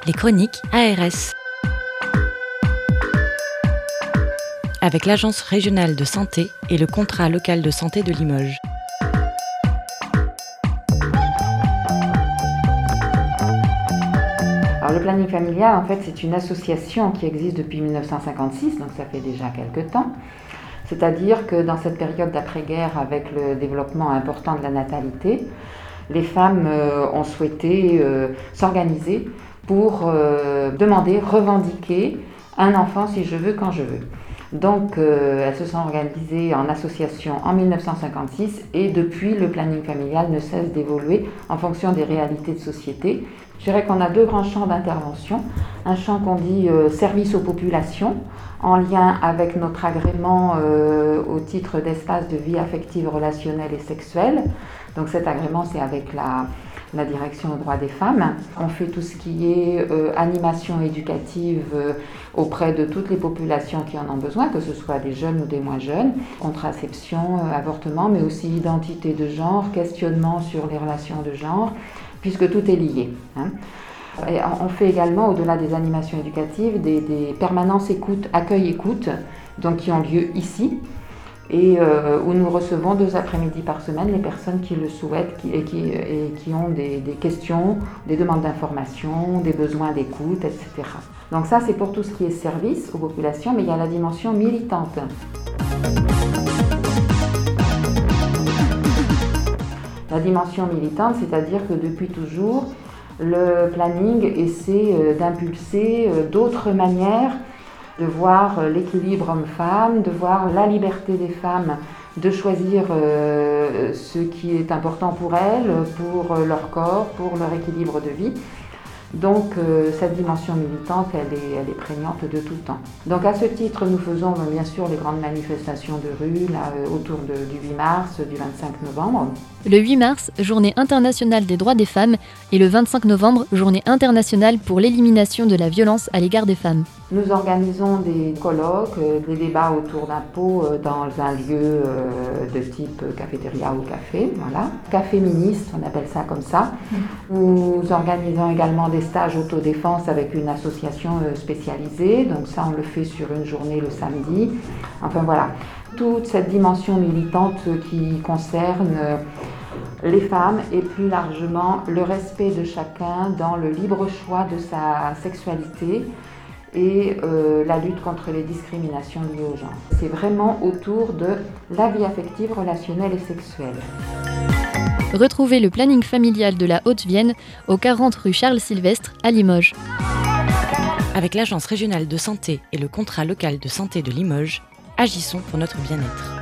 Les chroniques ARS. Avec l'Agence régionale de santé et le contrat local de santé de Limoges. Alors, le planning familial, en fait, c'est une association qui existe depuis 1956, donc ça fait déjà quelques temps. C'est-à-dire que dans cette période d'après-guerre, avec le développement important de la natalité, les femmes ont souhaité s'organiser pour demander, revendiquer un enfant si je veux, quand je veux. Donc elles se sont organisées en association en 1956 et depuis le planning familial ne cesse d'évoluer en fonction des réalités de société. Je dirais qu'on a deux grands champs d'intervention. Un champ qu'on dit service aux populations, en lien avec notre agrément au titre d'espace de vie affective, relationnelle et sexuelle. Donc cet agrément, c'est avec la direction aux droits des femmes. On fait tout ce qui est animation éducative auprès de toutes les populations qui en ont besoin, que ce soit des jeunes ou des moins jeunes, contraception, avortement, mais aussi identité de genre, questionnement sur les relations de genre, puisque tout est lié. Et on fait également, au-delà des animations éducatives, des permanences accueil-écoute, donc qui ont lieu ici, et où nous recevons 2 après-midi par semaine les personnes qui le souhaitent et qui ont des questions, des demandes d'information, des besoins d'écoute, etc. Donc ça, c'est pour tout ce qui est service aux populations, mais il y a la dimension militante. La dimension militante, c'est-à-dire que depuis toujours, le planning essaie d'impulser d'autres manières de voir l'équilibre homme-femme, de voir la liberté des femmes de choisir ce qui est important pour elles, pour leur corps, pour leur équilibre de vie. Donc cette dimension militante, elle est prégnante de tout temps. Donc à ce titre, nous faisons bien sûr les grandes manifestations de rue là, autour du 8 mars, du 25 novembre. Le 8 mars, journée internationale des droits des femmes, et le 25 novembre, journée internationale pour l'élimination de la violence à l'égard des femmes. Nous organisons des colloques, des débats autour d'un pot dans un lieu de type cafétéria ou café, voilà. Café féministe, on appelle ça comme ça. Nous organisons également des stages autodéfense avec une association spécialisée, donc ça on le fait sur une journée le samedi. Enfin voilà, toute cette dimension militante qui concerne les femmes et plus largement le respect de chacun dans le libre choix de sa sexualité et la lutte contre les discriminations liées au genre. C'est vraiment autour de la vie affective, relationnelle et sexuelle. Retrouvez le planning familial de la Haute-Vienne au 40 rue Charles Sylvestre à Limoges. Avec l'Agence régionale de santé et le contrat local de santé de Limoges, agissons pour notre bien-être.